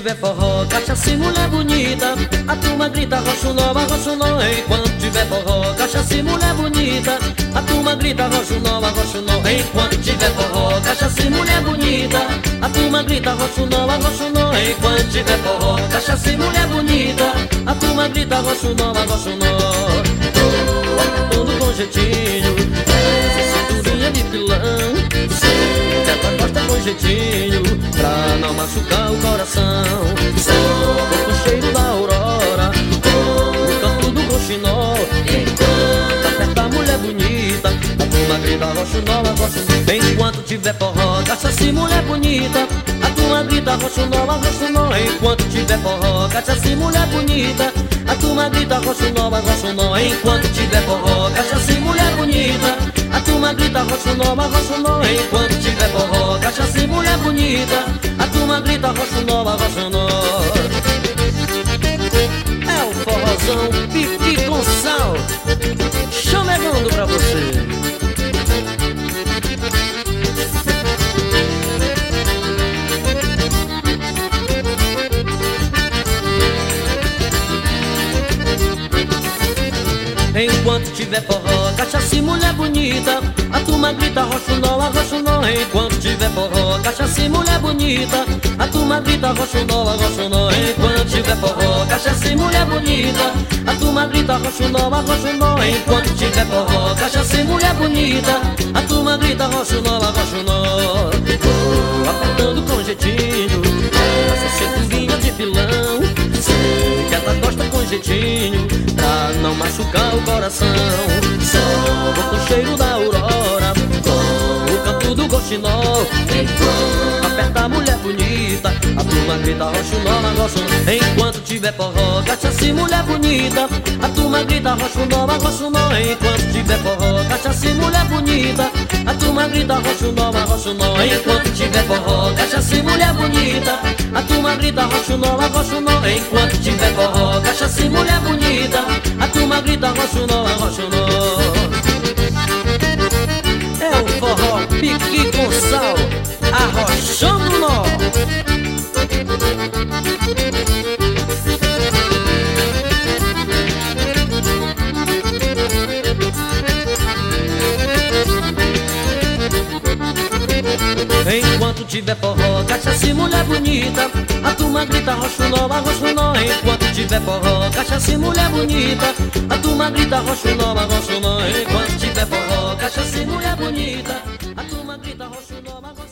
tiver forró, cachaça e mulher bonita, a turma grita roxo nó. Enquanto tiver forró, cachaça e mulher bonita, a turma grita roxo nó. Enquanto tiver forró, cachaça e mulher bonita, a turma grita roxo nó. Enquanto tiver forró, cachaça e mulher bonita, a turma grita roxo nó. Todo com jeitinho, cinturinha de pilão, ela gosta com jeitinho, pra não machucar o coração. Com cheiro da aurora, no canto do roxinol, enquanto aperta a mulher bonita, a turma grita roxo nó. Enquanto tiver forró, cachaça e mulher bonita, a turma grita roxo nó. Enquanto tiver forró, cachaça e mulher bonita, a turma grita roxo nó. Enquanto tiver forró, cachaça e mulher bonita, a turma grita roxo nó. Enquanto tiver forró, cachaça e mulher bonita, a turma grita roxo nó. É o forrozão piqui com sal, chamegando pra você. Enquanto tiver forró, cachaça e mulher bonita, a turma grita roxo nó. Enquanto tiver forró, cachaça e mulher bonita, a turma grita roxo nó. Enquanto tiver forró, cachaça e mulher bonita, a turma grita roxo nó. Enquanto tiver forró, cachaça e mulher bonita, a turma grita roxo nó. Apertando com jeitinho, essa cinturinha de pilão, sei que ela gosta com jeitinho, pra não machucar o coração. Com o cheiro da aurora, no canto do roxinol, enquanto aperta a mulher bonita, a turma grita roxo nó. Enquanto tiver forró, cachaça e mulher bonita, a turma grita roxo nó. Enquanto tiver forró, cachaça e mulher bonita, a turma grita roxo nó. Enquanto tiver forró, cachaça e mulher bonita, a turma grita roxo nó. Enquanto tiver forró, cachaça e mulher bonita, a turma grita roxo nó. É o forró piqui com sal, arrochando nó. Enquanto tiver forró, cachaça e mulher bonita, a turma grita roxo nó. Enquanto tiver forró, cachaça e mulher bonita, a turma grita roxo nó. Enquanto tiver forró, cachaça e mulher bonita, a turma grita roxo nó.